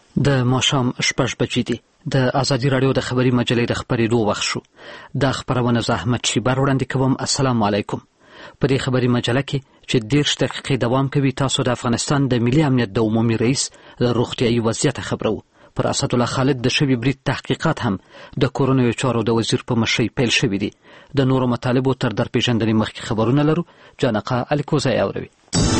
د ماښام 6 بجې دي. د ازادي رادیو د خبري مجلې د خبرېدو وخت شو. د خبرونه زحمت شیبر وړاندې کوم. السلام علیکم. په دې خبري مجله کې چې 10 دقیقې دوام کوي، تاسو د افغانستان د ملي امنیت د عمومي رئیس د روغتیايي وضعیت خبرو. پر اسد الله خالد د شوی برید تحقیقات هم د کورونوي چارو د وزیر په مشرۍ پیل شوی دي. د نورو مطالبو تر درپېژندنې مخکې خبرونه لرو. جانقه الکوزای اوروي.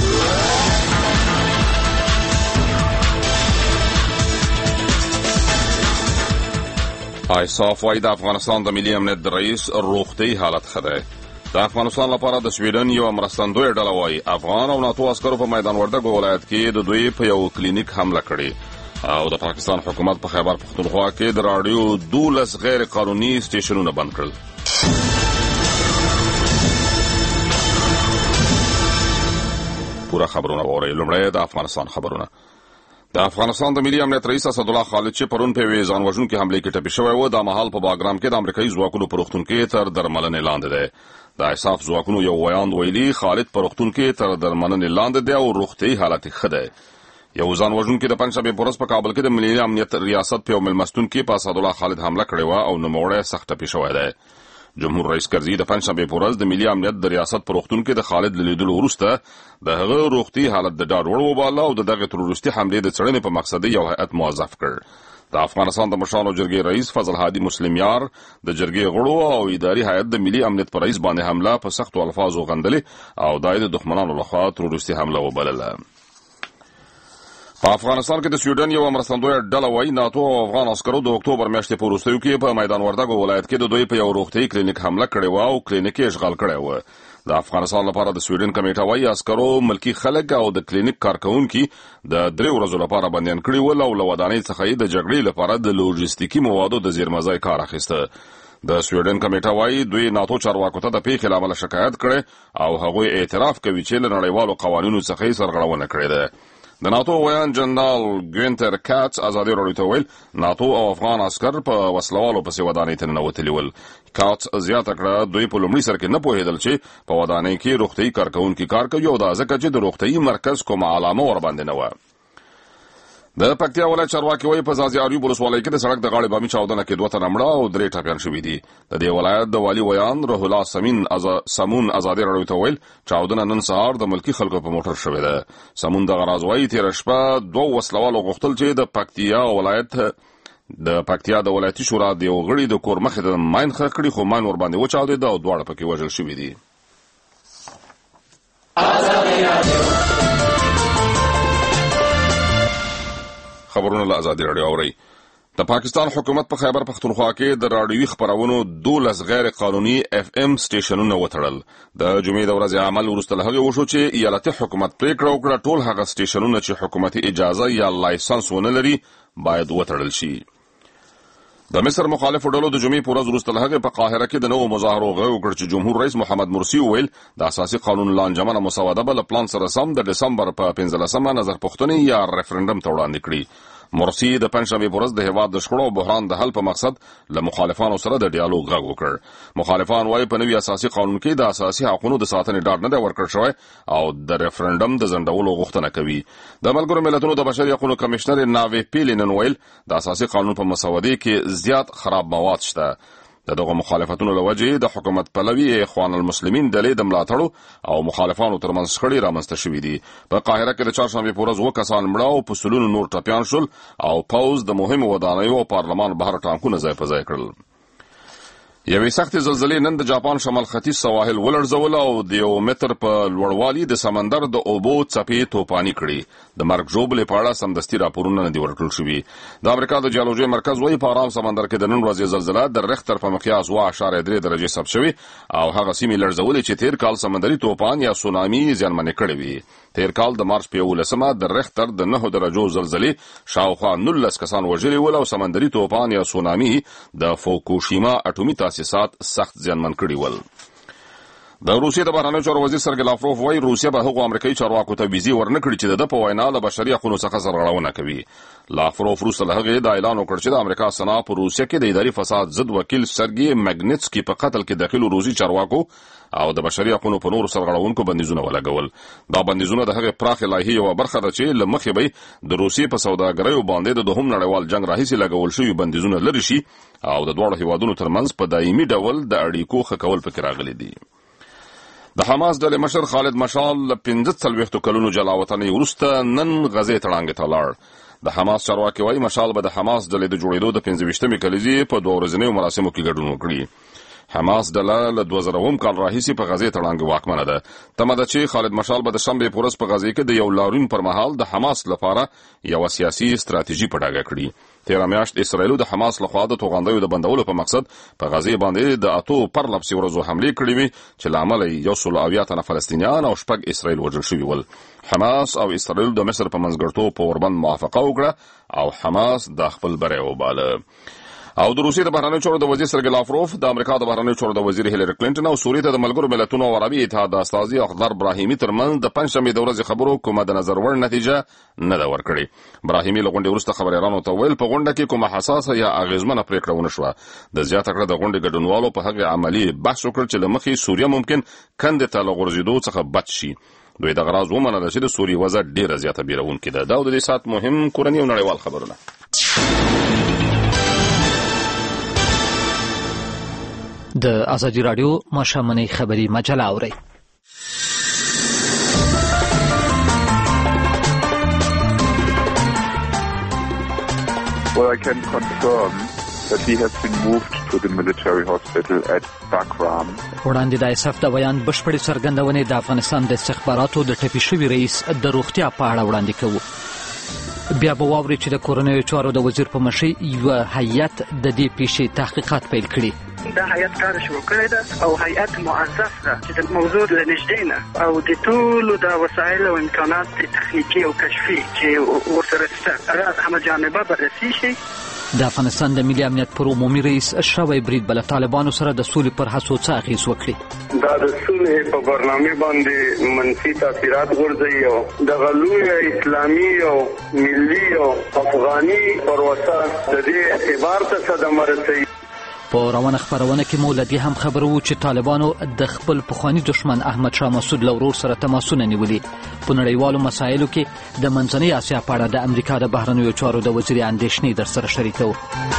ISAF وايي د افغانستان د ملي امنیت د رئیس روغتي حالت ښه دی. د افغانستان لپاره د سویډن یو مرستندوی ډله وايي افغان او ناتو عسکرو په میدان وردګو ولایت کې د دوی په یو کلینیک حمله کړې، او د پاکستان حکومت په خیبر پختونخوا کې د راډیو 12 غیر قانوني سټیشنونه بند کړل. پورا خبرونه وره لومړی د افغانستان خبرونه. د افغانستان د ملي امنیت رئیس اسد الله خالد چې پرون په وی ځان وژونکي حمله کې ټپي شوی و، د مهال په باګرام کې د امریکایي ځواکونو په روغتون کې تر درملنې لاندې دی. د ISAF ځواکونو یو ویاند ویلي خالد په روغتون کې تر درملنې لاندې دی او روغتي حالت ښه دی. یو ځان وژونکي د پنځشنبې په ورځ په کابل کې د ملي امنیت ریاست په یو مېلمستون کې په اسد الله خالد حمله کړې و او نوموړی سخت ټپي شوی دی. جمهور رئیس کرزي د پنځشنبې په ورځ د ملي امنیت د ریاست په روغتون کې د خالد لیدلو وروسته د هغه روغتي حالت د ډاډ وړ وباله او د دغه تروریستي حملې د څېړنې په مقصد یو هیئت موظف کړ. د افغانستان د مشرانو جرګې رئیس فضل هادي مسلم یار د جرګې غړو او اداري هیئت د ملي امنیت پر رئیس باندې حمله په سختو الفاظو غندلې او د دښمنانو لخوا تروریستي حمله وبلله. په افغانستان کې د سویډن یو مرستندوی ډله وايي ناتو او افغان عسکرو د اکتوبر میاشتې په وروستیو کې په میدان وردګو ولایت کې د دوی په یو روغتي کلینیک حمله کړې و او کلینیک یې اشغال کړی و. د افغانستان لپاره د سویډن کمیټه وايي عسکرو ملکی خلک او د کلینیک کارکونکي د 3 ورځو لپاره بندیان کړي ول او له ودانۍ څخه د جګړې لپاره د لوجستیکي موادو د زیرمه‌ځای کار اخیسته. د سویډن کمیټه وايي دوی ناتو چارواکو ته د پیښې له امله شکایت کړي او هغوی اعتراف کوي چې له نړیوالو قوانینو څخه یې سرغړونه کړې ده. د ناتو ویان جنرال ګوینټر کاټس ازادي راډیو ته ویل ناتو او افغان عسکر په وسلوالو پسې ودانۍ ته ننوتلي ول. کاټس زیاته کړه دوی په لومړي سر کې نه پوهېدل چې په ودانۍ کې روغتي کارکونکي کار کوي او دا ځکه چې د روغتي مرکز کومه علامه ورباندې نه وه. د پکتیا ولایت چارواکي وايي په ځاځي اریوب ولسوالۍ کې د سړک د غاړې بامي چاودنه کې 2 تنه مړه او 3 ټپیان شوي دي. د دې ولایت د والي ویان روح الله سمون ازادي راډیو ته ویل چاودنه نن سهار د ملکی خلکو په موټر شوې ده. سمون د غراز وايي تیر شپه 2 وسلوالو غوښتل چې د پکتیا د ولایتي شورا د یو غړي د کور مخې ته ماین خښ کړي، خو ماین ورباندې وچاودېده او دواړه پکې وژل شوي دي. خبرونه له ازادي راډیو اورئ. د پاکستان حکومت په خیبر پختونخوا کې د راډیوي خبرونو 12 غیر قانوني FM سټیشنونه وتړل. د جمعې د ورځې عمل وروسته له هغې وشو چې ایالتي حکومت پریکړه وکړه ټول هغه سټیشنونه چې حکومتي اجازه یا لایسنس ونه لري باید وتړل شي. د مصر مخالفو ډلو د جمعې په ورځ وروسته له هغې په قاهره کې د نوو مظاهرو غږ وکړ چې جمهور رئیس محمد مرسي وویل د اساسي قانون لانجمنه مسوده به له پلان سره سم د ډسمبر په 15مه نظر پوښتنې یا ریفرنډم ته وړاندې کړي. مرسي د پنځشنبې په ورځ د هېواد د شخړو او بحران د حل په مقصد له مخالفانو سره د ډیالوګ غږ وکړ. مخالفان وايي په نوي اساسي قانون کې د اساسي حقوقو د ساتنې ډاډ نه دی ورکړل شوی او د ریفرنډم د ځنډولو غوښتنه کوي. د ملګرو ملتونو د بشري حقوقو کمشنر ناوی پیلینن ویل د اساسي قانون په مسودې کې زیات خراب مواد شته. د دغه مخالفتونو له وجې د حکومت پلوي اخوان المسلمین ډلې د ملاتړو او مخالفانو ترمنځ شخړې رامنځته شوې دي. په قاهره کې د چهارشنبې په ورځ 2 کسان مړه او په سلونو نور ټپیان شول او پوځ د مهمو ودانیو او پارلمان بهر ټانکونه ځای په ځای کړل. یوې سختې زلزلې نن د جاپان شمال ختیځ سواحل ولړزول او د 1 متر په لوړوالي د سمندر د اوبو څپې توپاني کړي. د مرګ ژوبلې په اړه سمدستي راپورونه نه دي ورکړل شوي. د امریکا د جیولوژي مرکز وايي په ارام سمندر کې د نن ورځې زلزله د رختر په مقیاس 2.3 درجې ثبت شوې او هغه سیمې لړزولې چې تیر کال سمندري توپان یا سونامي زیانمنې کړې وي. تیر کال د مارچ په 11مه د رختر د 9 درجو زلزلې شاوخوا 19 کسان وژلي ول او سمندري توپان یا سونامي د فوکوشیما اټومي تاسیسات سخت زیانمن کړي ول. د روسیې د بهرنیو چارو وزیر سرګی لاوروف وايي روسیه به هغو امریکایي چارواکو ته ویزې ورنکړي چې د په وینا له بشري حقوقو څخه سرغړونه کوي. لاوروف وروسته له هغې دا اعلان وکړ چې د امریکا سنا په روسیه کې د اداري فساد ضد وکیل سرګی مګنیټسکي په قتل کې دخیلو روسي چارواکو او د بشري حقوقو په نورو سرغړونکو بندیزونه ولګول. دا بندیزونه د هغې پراخې لایحې یوه برخه ده چې له مخې به د روسیې په سوداګریو باندې د دوهم نړیوال جنګ راهیسې لګول شوي بندیزونه لرې شي او د دواړو هیوادونو ترمنځ په دایمي ډول د اړیکو ښه کول پکې راغلي دي. د حماس ډلې مشر خالد مشعل له 45 کلونو جلاوطنۍ وروسته نن غزې تړانګې ته لاړ. د حماس چارواکي وايي مشعل به د حماس ډلې د جوړېدو د 25مې کلیزې په 2 ورځنیو مراسمو کې ګډون وکړي. حماس ډله له 2000 کال راهیسې په غزې تړانګې واکمنه ده. تمه ده چې خالد مشعل به د شنبې په ورځ په غزې کې د یو لاریون پر مهال د حماس لپاره یوه سیاسي ستراتیژي په ډاګه کړي. تېره میاشت اسرائیلو د حماس لخوا د توغندیو د بندولو په مقصد په غزې باندې د 8 پرلپسې ورځو حملې کړې وې چې له امله یې 170 تنه فلسطینیان او 6 اسرائیل وژل شوي ول. حماس او اسرائیل د مصر په منځګړیتوب په وربند موافقه وکړه او حماس د خپل بری وباله. او د روسیې د بهرنیو چارو د وزیر سرګی لاوروف د امریکا د بهرنیو چارو د وزیر هیلری کلینټن او سوریې ته د ملګرو ملتونو او عربي اتحاد د استازي اخضر ابراهیمي ترمنځ د پنځشنبې د ورځې خبرو کومه د نظر وړ نتیجه نه ده ورکړې. ابراهیمي له غونډې وروسته خبریالانو ته ویل په غونډه کې کومه حساسه یا اغیزمنه پریکړه ونه شوه. د زیاته کړه د غونډې ګډونوالو په هغې عملي بحث وکړ چې له مخې سوریه ممکن کندې ته له غورځېدو څخه بچ شي. دوی دغه راز ومنله چې د سوریې وضع ډېره زیاته بیروونکې ده. دا د دې ساعت مهم کورني او نړیوال خبرونه. د ازادي راډیو ماښامنۍ خبري مجله اورئ. Well, I can confirm that he has been moved to the military hospital at Bagram. وړاندې د اسف د بیان بشپړې څرګندونې د افغانستان د استخباراتو د ټپي شوي رئیس د روغتیا په اړه وړاندې کوو. بیا به واورئ چې د کورنیو چارو د وزیر په مشرۍ یوه هیئت د دې پیښې تحقیقات پیل کړي. دا هیئت کار شروع کړی ده او هیئت موظف ده چې د موضوع له نږدې نه او د ټولو د وسایل او امکانات تخنیکي او کشفي چې ورسره شته هغه د همه جانبه بررسي شي. د افغانستان د ملي امنیت پر عمومي رئیس شوی برید به له طالبانو سره د سولې پر هڅو څه اغېز وکړي. دا د سولې په برنامه باندې منفي تاثیرات غورځوي او د غلوی اسلامي او ملي او افغاني پروسه د دې اعتبار ته صدمه رسوي. په روانه خبرونه کې مو له دې هم خبر وو چې طالبانو د خپل پخواني دشمن احمد شاه مسعود له ورور سره تماسونه نیولي. په نړیوالو مسایلو کې د منځنۍ اسیا په اړه د امریکا د بهرنیو چارو د وزیر اندېښنې درسره شریکوو.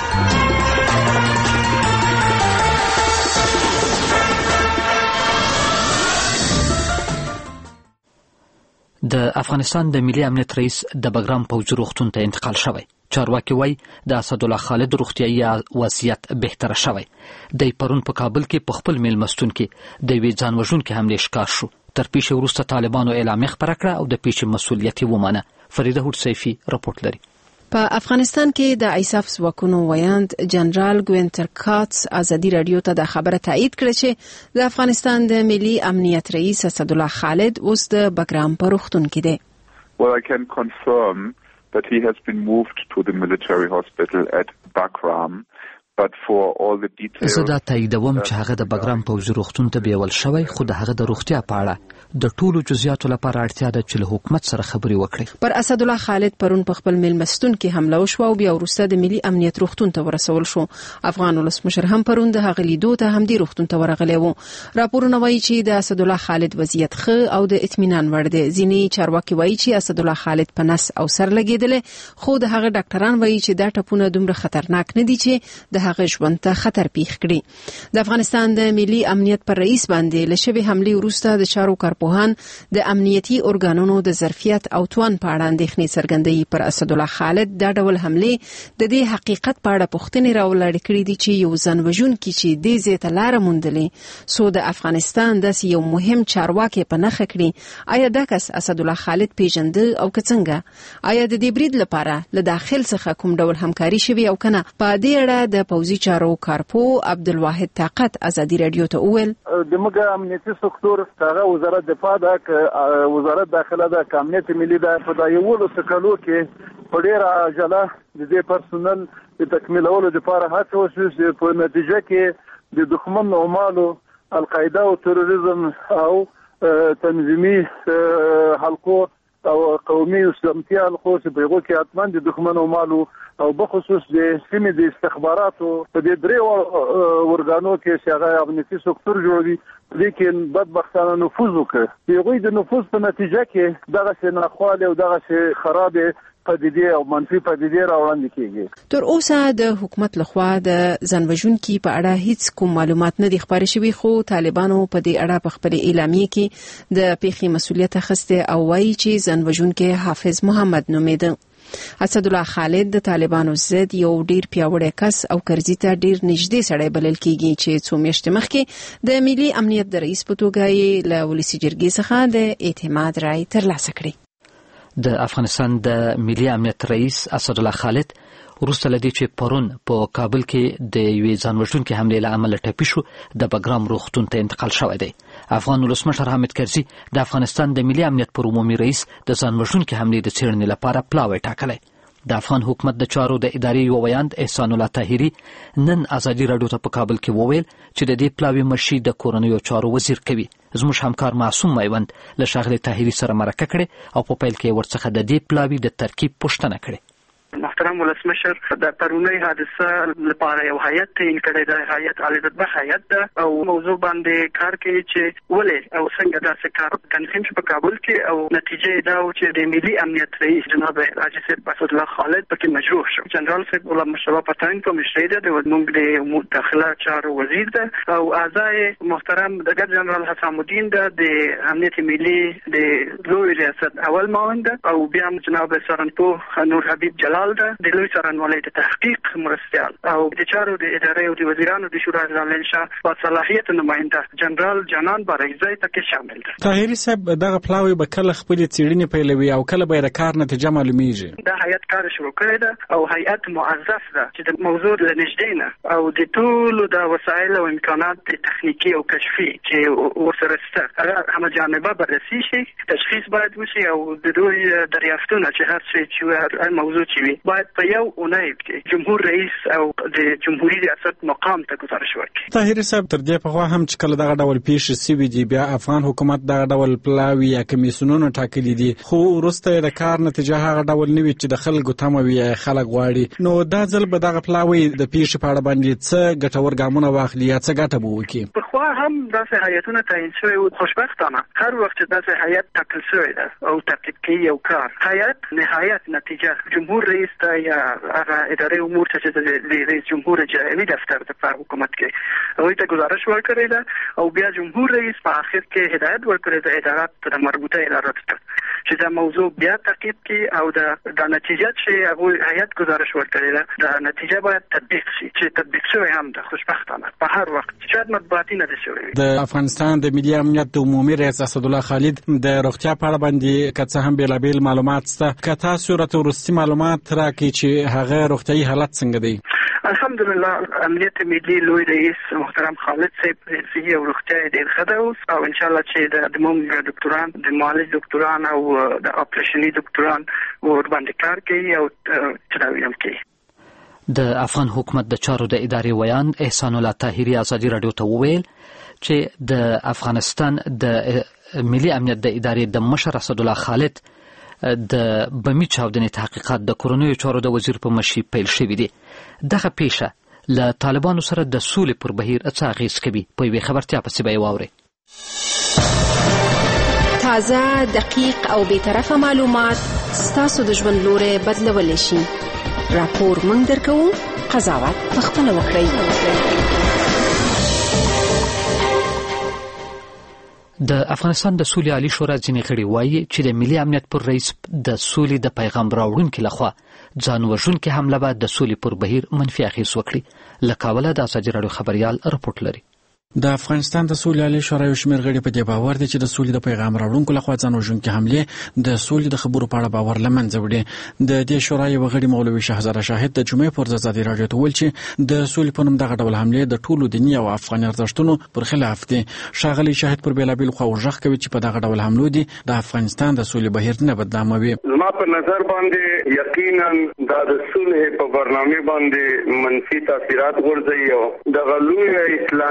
د افغانستان د ملي امنیت رئیس د بګرام پوځي روغتون ته انتقال شوی. چارواکي وایي د اسدالله خالد روغتیایي وضعیت بهتره شوی. دی پرون په کابل کې په خپل میلمستون کې د یوې ځانوژونکې حملې ښکار شو. تر پیښې وروسته طالبانو اعلامیه خپره کړه او د پیښې مسؤلیت یې ومانه. فریده هوډ سیفي رپورټ لري. په افغانستان کې د ایساف ځواکونو ویاند جنرال ګوینتر کاتس ازادي رادیو ته د خبره تایید کړه چې د افغانستان د ملي امنیت رئیس اسدالله خالد اوس د بګرام په روغتون کې دی. Well, I can confirm that he has been moved to the military hospital at Bagram. But for all the details زه دا تاییدوم چې هغه د بګرام پوځي روغتون ته بیول شوی، خو د هغه د روغتیا په اړه د ټولو جزئیاتو لپاره اړتیا ده چې له حکومت سره خبرې وکړي. پر اسدالله خالد پرون په خپل میلمستون کې حمله وشوه او بیا وروسته د ملي امنیت روغتون ته ورسول شو. افغان ولسمشر هم پرون د هغه لیدو ته همدې روغتون ته ورغلی و. راپورونه وایي چې د اسدالله خالد وضعیت ښه او د اطمینان وړ دی. ځینې چارواکي وایي چې اسدالله خالد په نس او سر لګېدلی، خو د هغه ډاکټران وایي چې دا ټپونه دومره خطرناک نه دي چې د هغه ژوند ته خطر پیښ کړي. د افغانستان د ملي امنیت پر رئیس باندې له شوې حملې وروسته د چارو کارپوهان د امنیتي ارګانونو د ظرفیت او توان په اړه اندېښنې څرګندوي. پر اسدالله خالد دا ډول حملې د دې حقیقت په اړه پوښتنې راولاړې کړې دي چې یو ځانوژونکي چې دې ځای ته لاره موندلې سو د افغانستان داسې یو مهم چارواکي په نښه کړي. آیا دا کس اسدالله خالد پیژنده او که څنګه؟ آیا د دې برید لپاره له داخل څخه کوم ډول همکاري شوې او کنه؟ په دې اړه د پوځي چارو کارپو عبدالواحد طاقت ازادي رادیو ته وویل د موږ امنیتي سکتور هغه وزارت دفاع ده، وزارت داخله ده، امنیت ملي ده. په دا یو لسکلو کې په ډیر عجله د دې پرسونل د تکمیلولو لپاره هڅه وشوه چې په نتیجه کې د دښمن عمالو القاعده او تروریزم او تنظیمي حلقو او قومي اسلامتي حلقو چې په یو کې اتمن د دښمنو مالو او بخصوص د سیمې د استخباراتو په دې درې ورګانو کې چې هغه امنیتي سکتور جوړوي لیکن بدبختانه نفوذ وکړي یوه د نفوذ په نتیجه کې دغه څه ناخواله او دغه څه خرابه پدیدې او منفي پدیدې راوړاندې کیږي. تر اوسه د حکومت لخوا د ځانوژونکو په اړه هیڅ کوم معلومات نه دي خبرې شوي، خو طالبانو په دې اړه په خپل اعلامیه کې د پیښې مسؤلیت اخیسته او وایي چې ځانوژونکو حافظ محمد نومیده. اسدالله خالد د طالبانو ضد یو ډیر پیاوړی کس او کرزي ته ډیر نږدې سړی بلل کیږي چې څو میاشتې مخکې د ملي امنیت د رئیس په توګه یې له ولسي جرګې څخه د اعتماد رای ترلاسه کړی. د افغانستان د ملي امنیت رئیس اسدالله خالد وروسته لدی چې پرون په کابل کې د یوې ځانوژونکې حملې له امله ټپي شو د بګرام روغتون ته انتقال شوی دی. افغان ولسمشر حامد کرزي د افغانستان د ملي امنیت پر عمومي رئیس د ځانوژونکې حملې د څېړنې لپاره پلاوی ټاکلی. د افغان حکومت د چارو د ادارې یو ویاند احسان الله طاهري نن ازادي راډیو ته په کابل کې وویل چې د دې پلاوی مشري د کورنیو چارو وزیر کوي. زموږ همکار معصوم میوند له ښاغلي طاهري سره مرکه کړې او په پیل کې ورڅخه د دې پلاوی د ترکیب پوښتنه کړې. محترم ولسمشر د پرونی حادثه لپاره یو هیئت تعیین کړی دی، هیئت عالی رتبه هیئت ده او موضوع باندې کار کوي چې ولې او څنګه داسې کار تنظیم شي په کابل کې او نتیجه دا و چې د ملي امنیت رئیس جناب حاجي صاحب اسدالله خالد پکې مجروح شو. جنرال صاحب علامه مشرف پتنګ په مشرۍ ده د موږ د امور داخله چارو وزیر ده او اعضای محترم دغه جنرال حسام الدین ده د امنیت ملي د لوی ریاست اول معاون ده او بیا جناب سرنپوه نور حبیب جلال د لوی څارنوالۍ د تحقیق مرستیال او د چارو د ادارې او د وزیرانو د شورا ځانګړي په صلاحیت نماینده جنرال جانان بارکزی ته شامل ده. طاهري صاحب دغه پلاوی به کله خپل څېړنې پیلوي او کله به د کار نتیجه معلومیږي؟ دا هیئت کار شروع کړی ده او هیئت موظف ده چې د موضوع له نږدې نه او د ټولو د وسایل او امکانات تخنیکی او کشفي چې ورسره شته هغه همجانبه بررسي شي، تشخیص باید وشي او د دوی دریافتونه چې هر څه چې موضوع چي باید په یو اونۍ کې جمهور رئیس او د جمهوریت ریاست مقام ته گزارش ورکړي. طاهري صاحب تر دې په خوا هم چې کله دغه ډول پیښې سوي دي بیا افغان حکومت دغه ډول پلاوی یا کمیسیونونه ټاکلي دي، خو وروسته د کار نتیجه هغه ډول نه وي چې د خلکو تمه وي خلک غواړي. نو دا ځل به دغه پلاوی د پیښې په اړه باندې څه ګټور ګامونه واخلي یا څه ګټه به وکړي؟ پخوا هم داسې هیئتونه تعیین شوي وو. خوشبختانه هر وخت چې داسې هیئت ټاکل شوی ده او ترتیب کوي یو کار، هیئت نهایت نتیجه جمهور رئیس ته یا هغه ادارې امور چې د رئیس جمهور جهوي دفتر د حکومت کې هغوی ته گزارش ورکړی ده او بیا جمهور رئیس په آخر کې هدایت ورکړی ده ادارات د مربوطه اداراتو ته چې دا موضوع بیا تعقیب کړي او د نتیجه چې هغوی هیئت گزارش ورکړی ده د نتیجه باید تطبیق شي چې تطبیق شوی هم ده. خوشبختانه په هر وخت شاید مطبوعاتي نه دي شوی. د افغانستان د ملي امنیت د عمومي رئیس اسدالله خالد د روغتیا په اړه باندې که څه هم بېلابېل معلومات شته، که تاسو راته وروستي معلومات راکړئ چې هغه روغتیايي حالت څنګه دی؟ الحمدلله امنیت ملي لوی رئیس محترم خالد صاحب صحي او روغتیا ډېر ښه ده اوس او انشاءالله چې د موږ ډاکټران د معالج ډاکټران او د اپریشني ډاکټران ورباندې کار کوي او تداوی هم کوي. د افغان حکومت د چارو د ادارې ویاند احسان الله طاهري ازادي راډیو ته وویل چې د افغانستان د ملي امنیت د ادارې د مشر اسدالله خالد د بمی چاودنې تحقیقات د کورنیو چارو د وزیر په مشرۍ پیل شوي دي. دغه پیښه له طالبانو سره د سولې پر بهیر څه اغیز کوي؟ په یوې خبرتیا پسې به یې واورئ. تازه، دقیق او بیطرفه معلومات ستاسو د ژوند لوری بدلولی شي. راپور موږ درکوو، قضاوت پخپله وکړئ. د افغانستان د سولې عالی شورا ځینې غړي وایي چې د ملي امنیت پر رئیس د سولې د پیغام راوړونکي لخوا ځان وژونکې حمله به د سولې پر بهیر منفي اغېز وکړي. له کابله د ازادي راډیو خبریال رپورټ لري. د افغانستان د سولې عالی شورا یو شمېر غړي په دې باور دي چې د سولې د پیغام راوړونکو لخوا ځان وژونکې حملې د سولې د خبرو په اړه باور له منځه وړي. د دې شورا یو غړي مولوي شهزاده شاهد د جمعې پر ورځ ازادي راډیو ته وویل چې د سولې په نوم دغه ډول حملې د ټولو دیني او افغاني ارزښتونو پر خلاف دي. ښاغلي شاهد پر بېلابېلو خواوو غږ کوي چې په دغه ډول حملو دي د افغانستان د سولې بهیر نه بدناموي. زما په نظر باندې یقینا دا د صلح په برنامه باندې منفي تاثیرات ورځي او د غلوی اسلامي او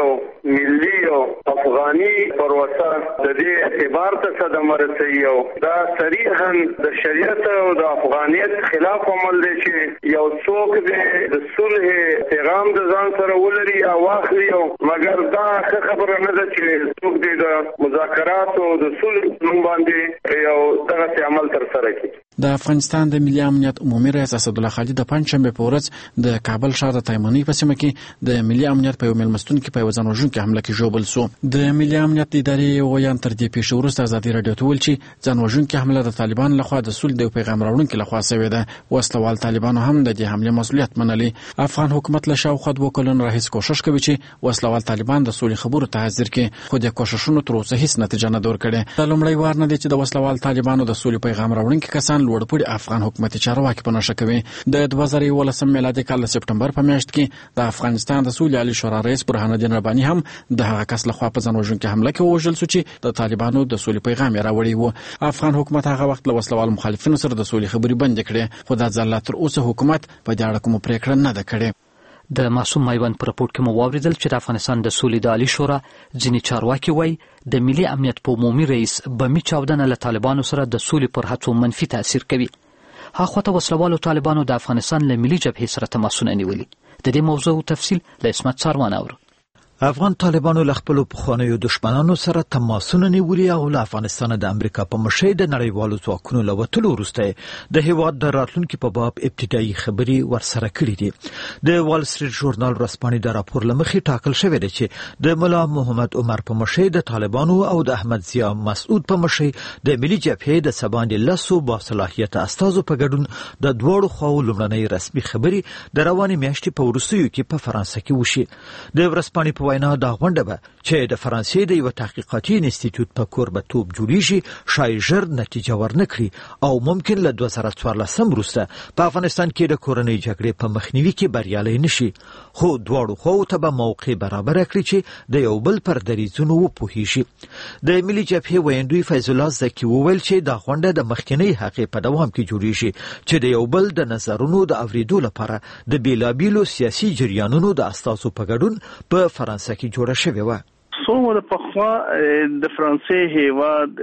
او ملي او افغاني پروسه د دې اعتبار ته صدمه رسوي او دا صریحا د شریعت او د افغانیت خلاف عمل دی چې یو څوک د صلح پیغام د ځان سره ولري او واخلي او مګر دا خبره نه ده چې څوک د مذاکرات او د صلح باندې یو دغه عمل تر سره کوي. د افغانستان د ملي امنیت عمومي رئیس اسدالله خالد د پنځشنبه په ورځ د کابل ښار د تایمنۍ په سیمه کې د ملي امنیت په یو مېلمستون کې په یو ځان وژونکي حمله کې ژوبل شو. د ملي امنیت ادارې ویان تر دې پیښې وروسته ازادي راډیو ته ویل چې ځان وژونکي حمله د طالبان لخوا د صلح د پیغام راوړونکي لخوا شوې ده. وسلوال طالبانو هم د دې حملې مسؤلیت منلي. افغان حکومت له شاوخوا 2 کلونو راهیسې کوشش کوي چې وسلوال طالبان د صلح خبرو ته حاضر کړي، خو د کوششونو تر اوسه هیڅ نتیجه نه درکړې. د لومړی وار نه دی چې د وسلوال طالبانو د صلح پیغام راوړونکي کسان لوړ پوړي افغان حکومتي چارواکي په نشه کوي. د 2011 میلادي کال سپټمبر په میاشت کې د افغانستان د صلح عالی شورا رئیس برهان الدین رباني هم د هغه کس لخوا په ځان وژونکي حمله کې ووژل شو چې د طالبانو د صلح پیغام یې راوړی و. افغان حکومت هغه وخت له وسلوال مخالفینو سره د صلح خبرې بندې کړې، خو دا ځل تر اوسه حکومت په دې اړه کومه پریکړه نه ده کړې. د معصوم میوند پر رپورټ کې مو واوریدل چې د افغانستان د صلح عالی شورا ځینې چارواکي وایي د ملي امنیت په عمومي رئیس بمي چاودنه له طالبانو سره د صلح پر هڅو منفي تاثیر کوي. هاخوا ته وسلوالو طالبانو د افغانستان له ملي جبهې سره تماسونه نیولي. د دې موضوع تفصیل له اسمت ساروان اورو. افغان طالبانو له خپلو پخوانیو دشمنانو سره تماسونه نیولي او له افغانستان د امریکا په مشرۍ د نړیوالو ځواکونو له وتلو وروسته د هیواد د راتلونکي په باب ابتدایي خبرې ورسره کړې دي. د وال سټریټ ژورنال ورځپاڼې د راپور له مخې ټاکل شوی دی چې د ملا محمد عمر په مشرۍ د طالبانو او د احمد ضیا مسعود په مشرۍ د ملي جبهې د سباندې لسو باصلاحیته استازو په ګډون د دواړو خواو لومړنۍ رسمي خبرې د روانې میاشتې په وروستیو کې په فرانسه کې وشي. د ورځپاڼې په وینا دا غونډه به چې د فرانسې د یو تحقیقاتي انسټیټیوټ په کوربتوب جوړیږي شاید ژر نتیجه ورنکړي او ممکن له 2014 وروسته په افغانستان کې د کورنۍ جګړې په مخنیوي کې بریالي نشي، خو دواړو خواو ته به موقع برابر کړي چې د یو بل پر دریځونو وپوهیږي. د ملي جبهې ویاندوی فیض الله زکی وویل چې دا غونډه د مخکنی حقې په دوام کې جوړیږي چې د یو بل د نظرونو د اوریدو لپاره د بیلابیلو سیاسي جریانونو د استازو په ګډون په فرانسه کې جوړه شوې وه. څومره د پخوا د فرانسې هیواد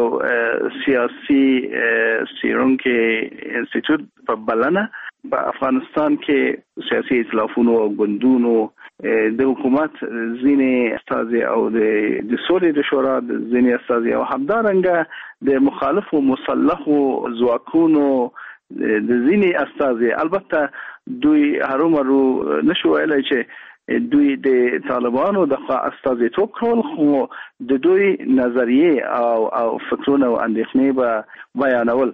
د سیاسي څیړونکو انسټیټیوټ په بلنه په افغانستان کې سیاسي ائتلافونو او ګوندونو د حکومت ځینې استازي او د صلح د شورا ځینې استازي او همدارنګه د مخالفو مسلحو ځواکونو د ځینې استازي، البته دوی هرومرو نشو ویلای چې دوی د طالبانو د استازیتوب کول، خو د دوی نظریه او فکرونه او اندېښنې به بیانول.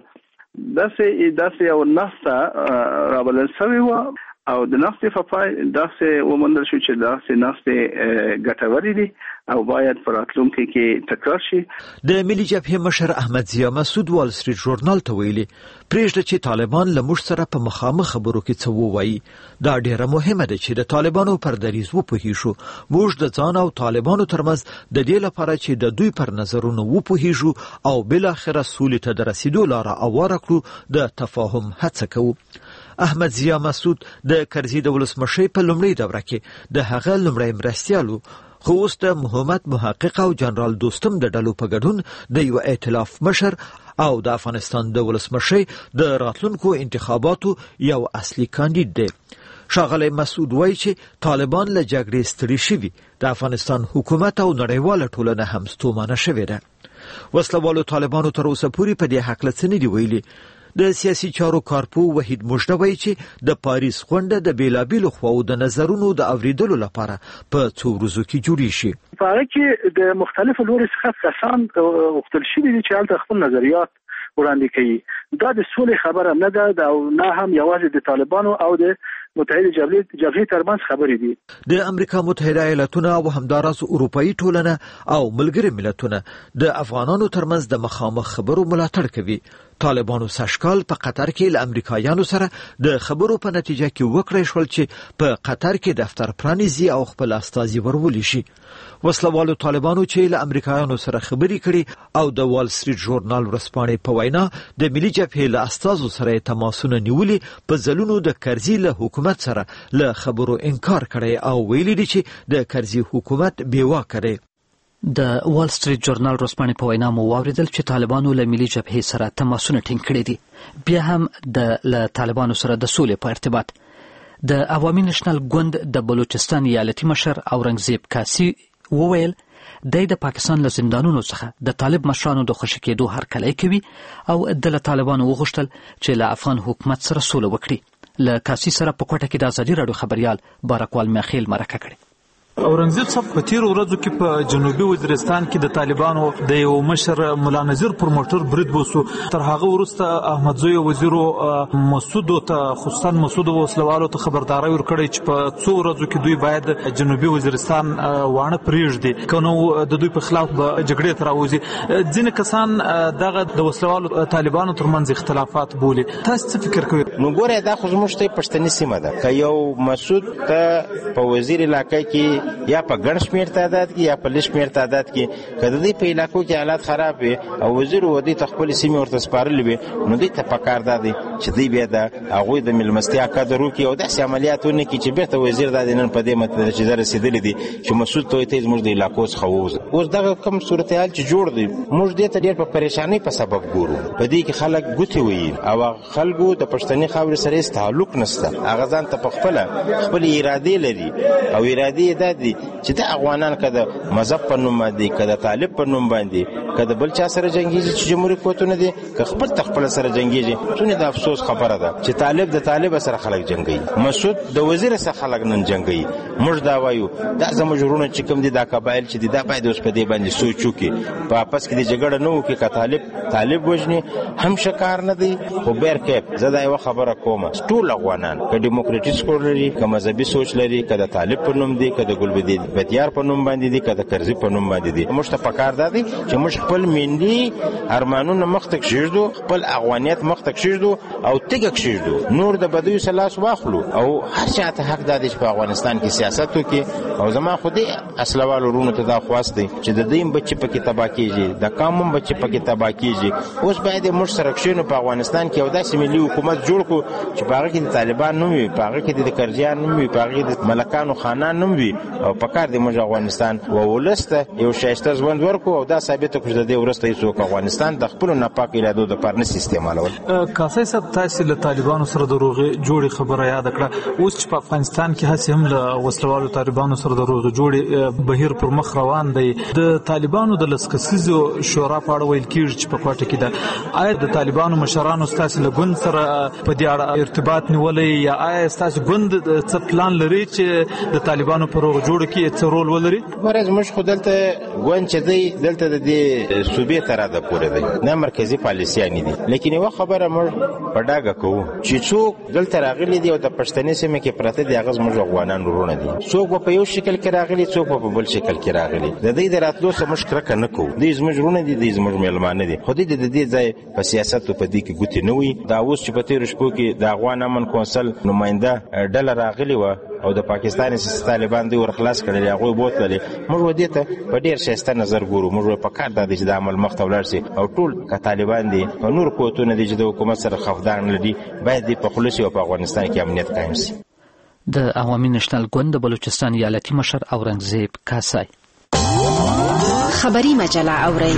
داسې یو نسته رابلل شوې وه او د نستې په پای داسې ومندل شو چې داسې نستې ګټورې دي او باید په راتلونکي کې تکرار شي. د ملي جبهې مشر احمد ضیا مسعود وال سټریټ ژورنال ته ویلي پرېږده چې طالبان له موږ سره په مخامخ خبرو کې څه ووایي. دا ډیره مهمه ده چې د طالبانو پر دریځ وپوهیږو. موږ د ځان او طالبانو ترمنځ د دې لپاره چې د دوی پر نظرونو وپوهیږو او بل اخره سولې ته د رسیدو لاره اواره کړو د تفاهم هڅه کوو. احمد ضیا مسعود د کرزي د ولسمشۍ په لومړۍ دوره کې د هغه لومړی مرستیالو، خو اوس د محمد محقق او جنرال دوستم د ډلو په ګډون د یو ائتلاف مشر او د افغانستان د ولسمشۍ د راتلونکو انتخاباتو یو اصلي کاندید دی. ښاغلی مسعود وایي چې طالبان له جګړې ستړي شوي، د افغانستان حکومت او نړیواله ټولنه هم ستومانه شوې ده. وسلوالو طالبانو تر اوسه پورې په دې هکله څه نه دي ویلي. د سیاسي چارو کارپو وحید مجده وایي چې د پاریس غونډه د بیلابیلو خواو د نظرونو د اوریدلو لپاره په څو ورځو کې جوړې شي. په هغه کې د مختلفو لوري څخه کسان غوښتل شوي دي چې هلته خپل نظریات وړاندې کوي. دا د سولې خبره نه ده او نه هم یوازې د طالبانو او د متحده جبهې ترمنځ خبرې دي. د امریکا متحده ایالاتونه او همداراز اروپایي ټولنه او ملګري ملتونه د افغانانو ترمنځ د مخامخ خبرو ملاتړ کوي. طالبانو سشکال په قطر کې له امریکایانو سره د خبرو په نتیجه کې وکړی شول چې په قطر کې دفتر پرانیزي او خپل استازي ورولي شي. وسلوالو طالبانو چې له امریکایانو سره خبرې کړي او د وال سټریټ ژورنال ورځپاڼې په وینا د ملي جبهې له استازو سره تماسونه نیولي په ځلونو د کرزي له حکومت سره له خبرو انکار کړي او ویلي دي چې د کرزي حکومت بیواکه دی. د وال سټریټ ژورنال ورځپاڼې په وینا مو واوریدل چې طالبانو له ملي جبهې سره تماسونه ټینګ کړي دي. بیا هم د طالبانو سره د سولې په ارتباط د عوامي نېشنل ګوند د بلوچستان ایالتي مشر اورنګزیب کاسي وویل د پاکستان له زندانونو څخه د طالب مشرانو د خوشي کېدو هرکلی کوي او د طالبانو وغوښتل چې له افغان حکومت سره سوله وکړي. له کاسي سره په کوټه کې د ازادي راډیو خبريال بارکوال میخیل مرکه کړي. اورنګزیب صاحب په تیرو ورځو کې په جنوبي وزیرستان کې د طالبانو د یو مشر مولا نذیر پر موټر برید وسو. تر هغه وروسته احمدزوی وزیر مسعود ته خصوصا مسعود وسلوالو ته خبرداري ورکړی چې په څو ورځو کې دوی باید جنوبي وزیرستان وانه پریږدي کنو د دوی په خلاف به جګړې تراوزي. ځینې کسان دغه د وسلوالو طالبانو ترمنځ اختلافات بولي. تاسو څه فکر کوئ؟ نو ګوره دا خو زموږ ته پښتني سیمه ده که یو مسعود ته په وزیر علاقې کې یا په ګڼ شمېر تعداد کې یا په لږ شمېر تعداد کې که د دې په علاقو کې حالات خراب وي او وزیر ودې ته خپلې سیمې ورته سپارلې وي نو دوی ته پکار دا دی چې دوی بیا د هغوی د مېلمستیا قدر وکړي او داسې عملیات ونه کړي چې بیرته وزیر دا دی نن په دې نتیجه رسېدلی دی چې مسعود ته وایي زموږ د علاقو څخه ووځه. اوس دغه کوم صورتحال چې جوړ دی موږ دې ته ډېر په پریشانۍ په سبب ګورو. په دې کې خلک ګوتې وهي او خلکو د پښتني خاورې سره هېڅ تعلق نشته. هغه ځان ته په خپله ارادې لري او ارادې یې دا دي چې د افغانان که د مذهب په نوم باندې که د طالب په نوم باندې که د بل چا سره جنګېږي چې جمهوري قوتونه دي که خپل تخپله سره جنګېږي څونه د افسوس خبره ده چې طالب د طالب سره خلک جنګوي مسعود د وزیر سره خلک نن جنګوي. موږ دا وایو دا زموږ ورونه چې کوم دي دا قبایل چې دي دا باید اوس په دې باندې سوچ وکړي په آپس کې د جګړه نه وکړي که طالب وژني هم شکار نه دی خو بیر کیف زه دا یوه خبره کوم ټول افغانان که ډیموکریټیک سکول لري که مذهبي سوچ لري که د طالب په نوم دی که د ګلبدیار په نوم باندې دي که د کرزي په نوم باندې دي موږ ته پکار دا دی چې موږ خپل ملي ارمانونه مخته کښېږدو خپل افغانیت مخته کښېږدو او تیږه کښېږدو نور د بدیو څخه لاس واخلو او هر چا ته حق دا دی چې په افغانستان کې سیاست وکړي. او زما خو دې اصلوالو ورونو ته دا خواست دی چې د دوی بچي پکې تباه کېږي د قوم هم بچي پکې تباه کېږي. اوس باید موږ سره کښېنو په افغانستان کې یو داسې ملي حکومت جوړ کړو چې په هغه کې د طالبان نه وي په هغه کې د کرزیان نه وي په هغه کې د ملکانو خانان نه وي او په کار دی موږ افغانستان ولسته یو ښایسته ژوند ورکړو او دا ثابته کړو چې د دې وروسته هېڅوک افغانستان د خپلو ناپاکو ارادو دپاره نشي استعمالول. کاسای صاحب تاسې له طالبانو سره د روغې جوړې خبره یاده کړه. اوس چې په افغانستان کې هسې هم له وسلوالو طالبانو سره د روغې جوړې بهیر پر مخ روان دی. د طالبانو د لس کسیزو شورا په اړه ویل کېږي چې په کوټه کې ده. آیا د طالبانو مشرانو ستاسې له ګوند سره په دې اړه ارتباط نیولی یا آیا ستاسې ګوند څه پلان لري چې د طالبانو په روغې جوړه کې څه رول ولري؟ ورځ موږ خو دلته ګوند چې دی دلته د دې صوبې تر اده پورې دی نه مرکزي پالیسیانې دي. لیکن یوه خبره موږ په ډاګه کوو چې څوک دلته راغلي دي او د پښتني سیمې کې پراته دي هغه زموږ افغانان ورونه دي. څوک به په یو شکل کې راغلي څوک به په بل شکل کې راغلي. د دوی د راتلو څخه موږ کرکه نه کوو. دوی زموږ ورونه دي دوی زموږ میلمانه دي خو دوی د دې ځای په سیاست په دې کې ګوتې نه وي. دا اوس چې په تېرو شپو کې د افغان امن کونسل نماینده ډله راغلې وه او د پاکستان سیاسي طالبان دوی ورخلاص کړل هغوی بوتللې. موږ دې ته په ډېر ښایسته نظر ګورو. موږ په کار دا دی چې د عمل مخ ته ولاړ شي او ټول که طالبان دي او نور قوتونه دي چې د حکومت سره خفدان لري باید دې په خوله شي او په افغانستان کې امنیت قایم شي. د عوامي نېشنل ګوند د بلوچستان ایالتي مشر اورنګزیب کاسای. خبري مجله اورئ.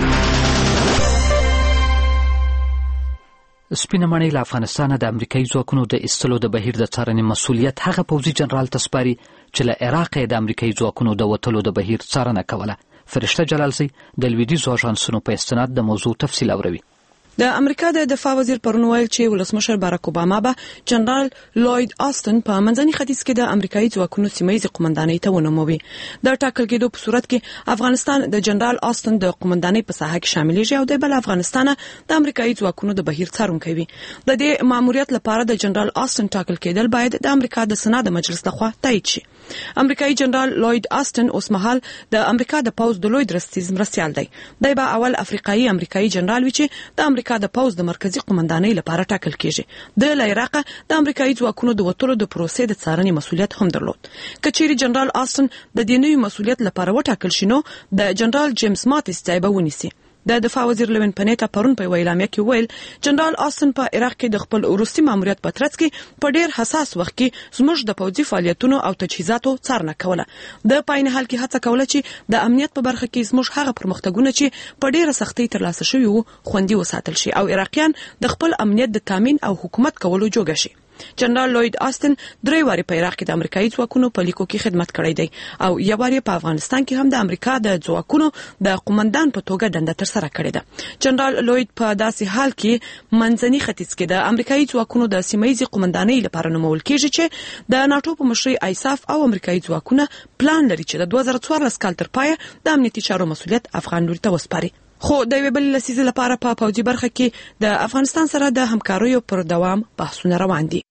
سپینه ماڼۍ له افغانستانه د امریکایي ځواکونو د ایستلو د بهیر د څارنې مسؤلیت هغه پوځي جنرال ته سپاري چې له عراق یې د امریکایي ځواکونو د وتلو د بهیر څارنه کوله. فرشته جلالزی د لویدیځو اژانسونو په استناد د موضوع تفصیل اوروي. د امریکا د دفاع وزیر پرون ویل چې ولسمشر باراک اوباما به جنرال لوید آستن په منځني ختیځ کې د امریکایي ځواکونو سیمه‌ییزې قومندانۍ ته ونوموي. د ټاکل کېدو په صورت کې افغانستان د جنرال آستن د قومندانۍ په ساحه کې شاملېږي او د بل افغانستان د امریکایي ځواکونو د بهیر څارونکی وي. د دې ماموریت لپاره د جنرال آستن ټاکل کېدل باید د امریکا د سنا د مجلس لخوا تایید شي. امریکایي جنرال لوید آستن اوس مهال د امریکا د پوځ د لوی درستیز مرستیال دی. دی به اول افریقایي امریکایي جنرال وي چې د امریکا امریکا د پوز د مرکزی قومندانۍ لپاره ټاکل کیږي. د عراق د امریکایي ځواکونو د وټولو د پروسې د څارنې مسولیت هم درلود. کچېری جنرال آستن د دې نوي مسولیت لپاره وټاکل شي نو د جنرال جیمز ماتیس ځای به ونیسي. د دفاع وزیر لوین پنیتا پرون په اعلامیه کې ویل جنرال آستن په عراق کې د خپل وروستي ماموریت په ترڅ کې په ډیر حساس وخت کې زموږ د پوځي فعالیتونو او تجهیزاتو څارنه کوله. د پاین حال کې هڅه کوله چې د امنیت په برخه کې زموږ هغه پرمختګونه چې په ډیره سختۍ ترلاسه شوي وو خوندي وساتل شي او عراقیان د خپل امنیت د تامین او حکومت کولو جوګه شي. جنرال لوید آستن 3 واري په عراق کې د امریکایي ځواکونو په لیکو کې خدمت کړی دی او یو واري په افغانستان کې هم د امریکا د ځواکونو د قومندان په توګه دنده تر سره کړې ده. جنرال لوید په داسې حال کې منځني ختیځ کې د امریکایي ځواکونو د سیمایي قومندانۍ لپاره نومول کېږي چې د ناتو په مشرۍ ایساف او امریکایي ځواکونه پلان لري چې د 2014 کال تر پایه د امنیتي چارو مسولیت افغان لوري ته وسپاري. خو د یوې بلې لسیزې لپاره په پوځي برخه کې د افغانستان سره د همکاریو پر دوام بحثونه روان دي.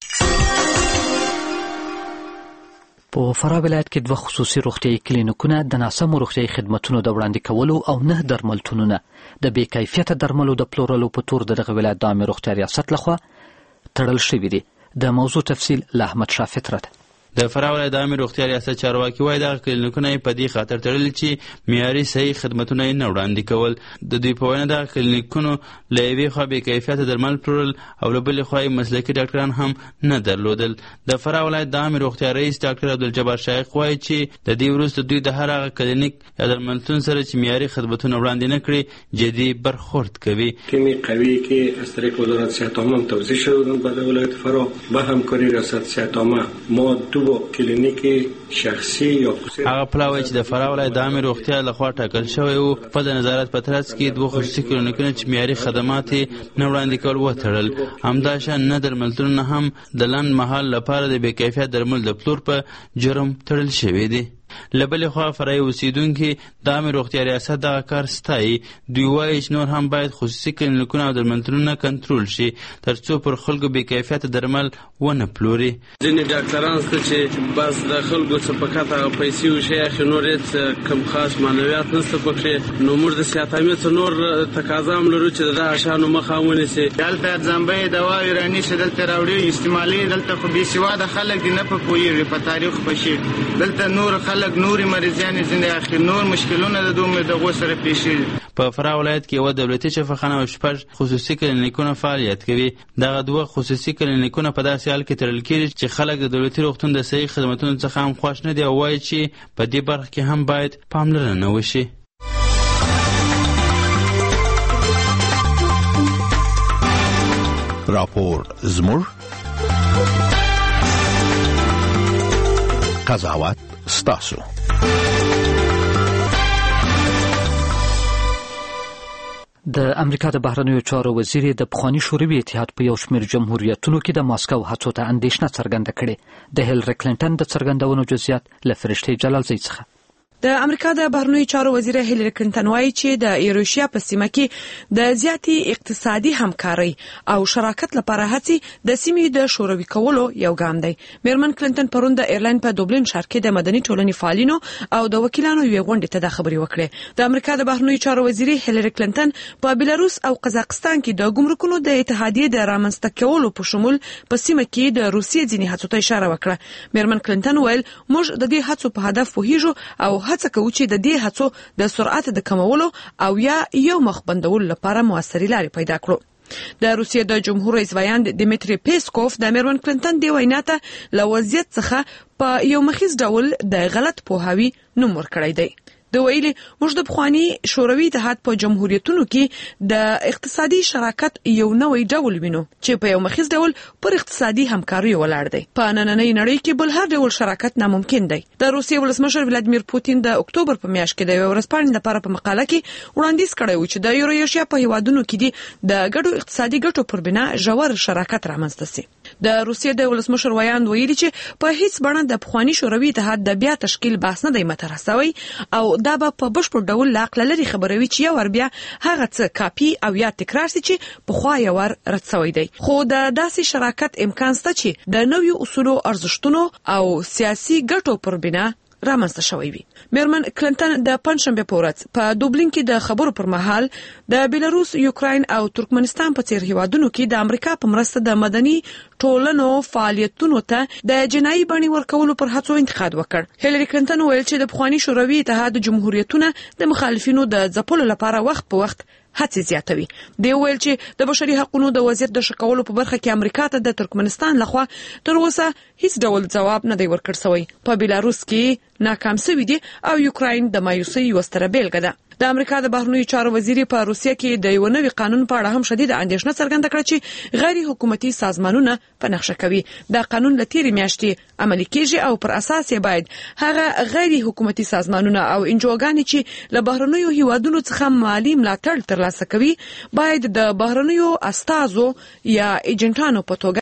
په فراه ولایت کې 2 خصوصي روغتیايي کلینیکونه د ناسمو روغتیايي خدماتونو د وړاندې کولو او 9 درملتونونه د بې کیفیته درملو د پلورلو په تور د دغه ولایت د عامه روغتیا ریاست لخوا تړل شوي دي. د موضوع تفصیل له احمد شاه فطرت. د فراه ولایت د عامه روغتیا ریاست چارواکي وایي دغه کلینیکونه په دې خاطر تړلي چې معیاري صحي خدمتونه یې نه وړاندې کول. د دوی په وینا دغه کلینیکونو له یوې خوا بې کیفیته درمل پلورل او له بلې خوا یې مسلکي ډاکټران هم نه درلودل. د فراه ولایت د عامه روغتیا رئیس ډاکټر عبدالجبار شایق وایي چې د دې وروسته دوی د هر هغه کلینیک یا درملتون سره چې معیاري خدمتونه وړاندې نه کړي جدي برخورد کوي. تیمی قوی که از طریق وزارت صحت عامه توزیع شده به ولایت فراه با همکاری ریاست صحت عامه ما 2 کلینیک شخصي یا هغه پلاوی چې د فراه ولایت د عامه روغتیا لخوا ټاکل شوی وو په د نظارت په ترڅ کې 2 خصوصي کلینیکونه چې معیاري خدمات نه وړاندې کول وتړل. همداشان نه درملتونونه هم د لنډ مهال لپاره د بې کیفیت درمل د پلور په جرم تړل شوي دي. له بلې خوا فرایي اوسیدونکي د عامه روغتیا ریاست دغه کار ستایي. دوی وایي چې نور هم باید خصوصي کلینیکونه او درملتونونه کنټرول شي تر څو پر خلکو بې کیفیته درمل ونه پلوري. ځینې ډاکټران شته چې بس د خلکو څه فقط هغه پیسې وشي اخی نور هېڅ کم خاص معنویات نشته پکې. نو موږ د صحت عامې څه نور تقاضا هم لرو چې د دغه شیانو مخه ونیسي. دلته ځانبۍ دواوې رانیسي دلته راوړي استعمالي دلته خو بې سواده خلک دي نه په پوهېږي په تاریخ په شي. دلته نور خلک نوري مریضان زنده اخر نور مشکلونه د دوم دغه سره پیښیږي. په فراه ولایت کې یو دولتي شفاخانه او 6 خصوصي کلینیکونه فعالیت کوي. دغه 2 خصوصي کلینیکونه په داسې حال کې تړل کېږي چې خلک د دولتي روغتون د صحي خدماتو څخه هم خوښ نه دي او وایي چې په دې برخه کې هم باید پاملرنه وشي. راپور زموږ قضاوت ستاسو. د امریکا د بهرنیو چارو وزیر د پخوانی شوروي اتحاد په یو شمېر جمهوریتونو کې د ماسکو هڅو ته اندېښنه څرګنده کړې. د هیلری کلینټن د څرګندونو جزئیات له فرشتې جلالزی څخه. د امریکا د بهرنیو چارو وزیر هیلری کلینټن وایي چې د ایروشیا په سیمه کې د زیاتې اقتصادي همکاري او شراکت لپاره هڅې د سیمې د شوروي کولو یو ګام دی. میرمن کلینټن پرون د ایرلاین په دوبلین ښار کې د مدني ټولنې فعالینو او د وکیلانو یوې غونډې ته د خبرې وکړې. د امریکا د بهرنیو چارو وزیر هیلری کلینټن په بیلاروس او قزاقستان کې د ګمرکونو د اتحادیې د رامنځته کولو په شمول په سیمه کې د روسیې ځینې هڅو ته اشاره وکړه. میرمن کلینټن ویل موږ د دې هڅو په هدف پوهیږو او هڅه کوو چې د دې هڅو د سرعت د کمولو او یا یو مخ بندولو لپاره موثرې لارې پیدا کړو. د روسیې د جمهور رئیس ویاند دیمیتری پیسکوف د میرمن کلینټن دی وینا ته له وضعیت څخه په یو مخیز ډول د غلط پوهاوي نوم ورکړی دی. د ویلي موږ د پخوانی شوروي اتحاد په جمهوریتونو کې د اقتصادي شراکت یو نوې ډول وینو چې په یو مخیز ډول پر اقتصادي همکاري ولاړ دی. په نننۍ نړۍ کې بل هر ډول شراکت ناممکن دی. د روسیې ولسمشر ولادیمیر پوتین د اکتوبر په میاشت کې د ورځپاڼې لپاره په مقاله کې وړاندیز کړی و چې د یورویشیا په هیوادونو کې د ګډو اقتصادي ګټو پر بنا ژور شراکت رامنځته شي. د روسیې د ولسمشر ویاند ویلي چې په هیڅ بڼه د پخوانی شوروي اتحاد د بیا تشکیل بحث نه دی مطرح شوی او دا به په بشپړ ډول لاقله لري خبروي چې یو ور بیا هغه څه کاپی او یا تکرار شي چې په خوا یو ور رد شوی دی. خو د داسې شراکت امکان شته چې د نویو اصولو ارزښتونو او سیاسي ګټو پر بنا رامنځته شوی وي. میرمن کلینټن د پنځشنبه په ورځ په دوبلین کې د خبرو پر مهال د بیلاروس، یوکراین او ترکمنستان په څیر هیوادونو کې د امریکا په مرسته د مدني ټولنو فعالیتونو ته د جنایي بڼې ورکولو پر هڅو انتقاد وکړ. هیلری کلینټن ویل چې د پخوانی شوروي اتحاد جمهوریتونه د مخالفینو د ځپلو لپاره وخت په وخت هڅې زیاتوي. دی ویل چې د بشري حقوقو د وضعیت د ښه کولو په برخه کې امریکا ته د ترکمنستان لخوا تر اوسه هیڅ ډول ځواب نه دی ورکړل شوی. په بیلاروس کې ناکام شوی دی او یوکراین د مایوسۍ یوه ستره بیلګه ده. د امریکا د بهرنیو چارو وزیر په روسیه کې د یو نوي قانون په اړه هم شدید اندېښنه څرګنده کړه چې غیر حکومتي سازمانونه په نقشه کوي. دا قانون له تیرې میاشتې عملي کیږي او پر اساس یې باید هغه غیر حکومتي سازمانونه او انجوګانې چې له بهرنیو هیوادونو څخه مالي ملاتړ ترلاسه کوي باید د بهرنیو استازو یا ایجنټانو په توګه